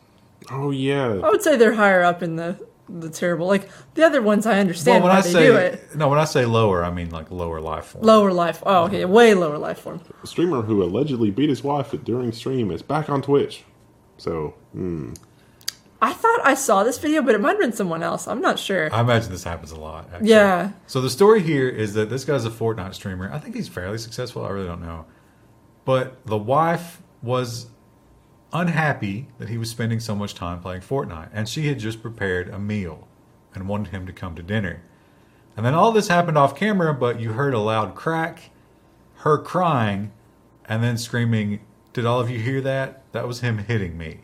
Speaker 2: Oh yeah.
Speaker 1: I would say they're higher up in the the terrible. Like the other ones, I understand
Speaker 3: when
Speaker 1: why
Speaker 3: I
Speaker 1: they
Speaker 3: say
Speaker 1: do it.
Speaker 3: no, when I say lower, I mean like lower life form.
Speaker 1: Lower life. Oh, okay, way lower life form.
Speaker 2: A streamer who allegedly beat his wife during stream is back on Twitch. So, hmm.
Speaker 1: I thought I saw this video, but it might have been someone else. I'm not sure.
Speaker 3: I imagine this happens a lot. Actually.
Speaker 1: Yeah.
Speaker 3: So the story here is that this guy's a Fortnite streamer. I think he's fairly successful. I really don't know. But the wife was unhappy that he was spending so much time playing Fortnite, and she had just prepared a meal and wanted him to come to dinner. And then all this happened off camera, but you heard a loud crack, her crying, and then screaming, "Did all of you hear that? That was him hitting me."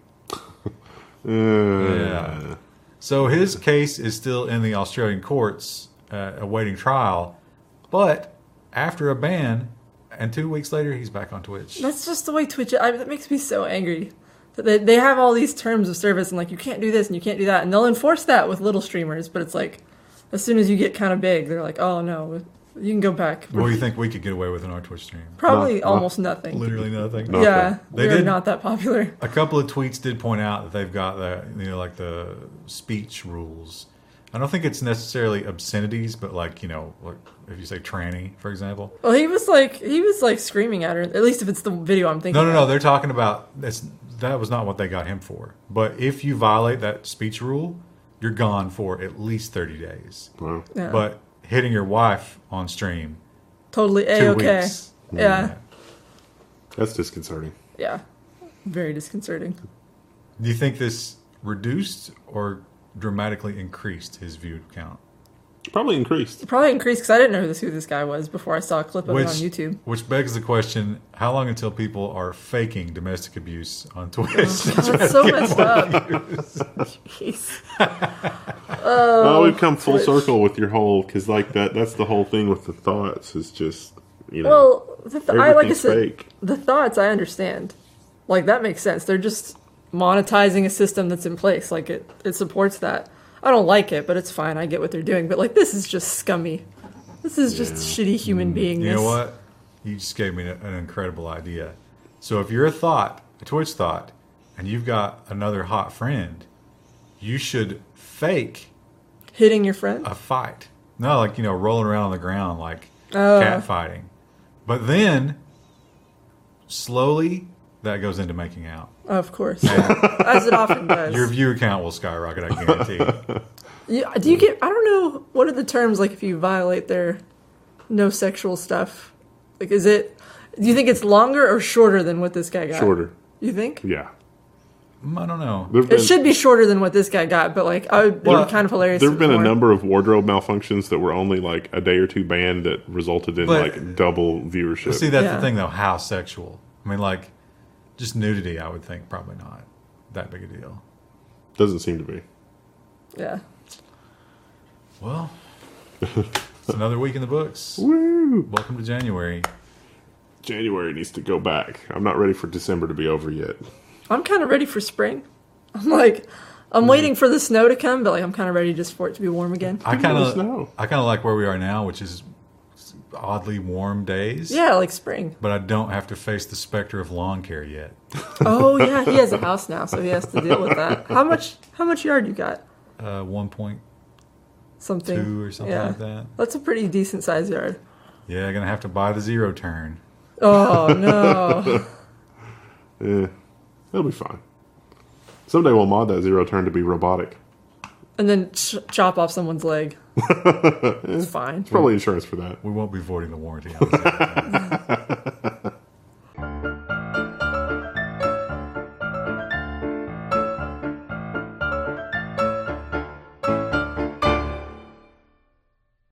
Speaker 2: Uh,
Speaker 3: Yeah. So his case is still in the Australian courts, uh, awaiting trial. But after a ban, and two weeks later, he's back on Twitch.
Speaker 1: That's just the way Twitch. I, that makes me so angry. That They they have all these terms of service and like you can't do this and you can't do that, and they'll enforce that with little streamers. But it's like as soon as you get kind of big, they're like, oh no, you can go back.
Speaker 3: What do you think we could get away with in our Twitch stream?
Speaker 1: Probably
Speaker 2: Not-
Speaker 1: almost nothing.
Speaker 3: Literally nothing.
Speaker 2: No.
Speaker 1: Yeah,
Speaker 3: They
Speaker 1: we're
Speaker 3: did-
Speaker 1: not that popular.
Speaker 3: A couple of tweets did point out that they've got the, you know, like the speech rules. I don't think it's necessarily obscenities, but like, you know, like if you say tranny, for example.
Speaker 1: Well, he was like he was like screaming at her. At least if it's the video I'm thinking.
Speaker 3: No, no, no.
Speaker 1: of.
Speaker 3: They're talking about that's that was not what they got him for. But if you violate that speech rule, you're gone for at least thirty days.
Speaker 2: Wow.
Speaker 1: Yeah.
Speaker 3: But hitting your wife on stream,
Speaker 1: Totally
Speaker 3: two
Speaker 1: a okay.
Speaker 3: weeks.
Speaker 1: Yeah,
Speaker 2: That's disconcerting.
Speaker 1: yeah, very disconcerting.
Speaker 3: Do you think this reduced or dramatically increased his view count?
Speaker 2: Probably increased.
Speaker 1: It probably increased because I didn't know who this, who this guy was before I saw a clip of
Speaker 3: Which,
Speaker 1: it on YouTube.
Speaker 3: which begs the question: how long until people are faking domestic abuse on Twitch?
Speaker 1: That's so messed up. Jeez.
Speaker 2: Oh, we've come full
Speaker 1: Twitch.
Speaker 2: circle with your whole because like that. That's the whole thing with the thoughts is just you know
Speaker 1: Well, the th- I like I
Speaker 2: everything's
Speaker 1: said,
Speaker 2: fake.
Speaker 1: the thoughts I understand. Like that makes sense. They're just monetizing a system that's in place. Like it, it supports that. I don't like it, but it's fine. I get what they're doing. But like this is just scummy. This is just shitty human beingness.
Speaker 3: You know what? You just gave me an incredible idea. So if you're a thought, a Twitch thought, and you've got another hot friend, you should fake
Speaker 1: Hitting your friend.
Speaker 3: a fight. No, like, you know, rolling around on the ground like
Speaker 1: Oh.
Speaker 3: cat fighting. But then, slowly, that goes into making out.
Speaker 1: Of course, as it often does.
Speaker 3: Your view count will skyrocket, I guarantee.
Speaker 1: You- do you get? I don't know. What are the terms like if you violate their no sexual stuff? Like, is it? Do you think it's longer or shorter than what this guy got?
Speaker 2: Shorter.
Speaker 1: You think?
Speaker 2: Yeah.
Speaker 3: Mm, I don't know.
Speaker 2: There've
Speaker 1: It
Speaker 2: been,
Speaker 1: should be shorter than what this guy got, but like, I would, it
Speaker 3: Well,
Speaker 1: would be kind of hilarious.
Speaker 2: There
Speaker 1: if
Speaker 2: have
Speaker 1: it
Speaker 2: been
Speaker 1: was
Speaker 2: a
Speaker 1: more.
Speaker 2: number of wardrobe malfunctions that were only like a day or two banned that resulted in
Speaker 3: But-
Speaker 2: like double viewership.
Speaker 3: See, that's
Speaker 1: Yeah.
Speaker 3: the thing, though. How sexual? I mean, like, just nudity, I would think probably not that big a deal.
Speaker 2: Doesn't seem to be.
Speaker 1: Yeah.
Speaker 3: Well, it's another week in the books.
Speaker 2: Woo!
Speaker 3: Welcome to January.
Speaker 2: January needs to go back. I'm not ready for December to be over yet.
Speaker 1: I'm kind of ready for spring. I'm like, I'm waiting for the snow to come, but like, I'm kind of ready just for it to be warm again.
Speaker 3: I
Speaker 2: Give me
Speaker 3: kind
Speaker 2: the
Speaker 3: of,
Speaker 2: snow.
Speaker 3: I kind of like where we are now, which is oddly warm days.
Speaker 1: Yeah, like spring.
Speaker 3: But I don't have to face the specter of lawn care yet.
Speaker 1: Oh yeah, he has a house now, so he has to deal with that. How much? How much yard you got?
Speaker 3: Uh, one point
Speaker 1: Something.
Speaker 3: two or something
Speaker 1: yeah.
Speaker 3: like that.
Speaker 1: That's a pretty decent sized yard.
Speaker 3: Yeah, gonna have to buy the zero turn.
Speaker 1: Oh no.
Speaker 2: Eh, it'll be fine. Someday we'll mod that zero turn to be robotic.
Speaker 1: And then ch- chop off someone's leg. It's fine.
Speaker 2: Probably insurance for that.
Speaker 3: We won't be voiding the warranty. On this.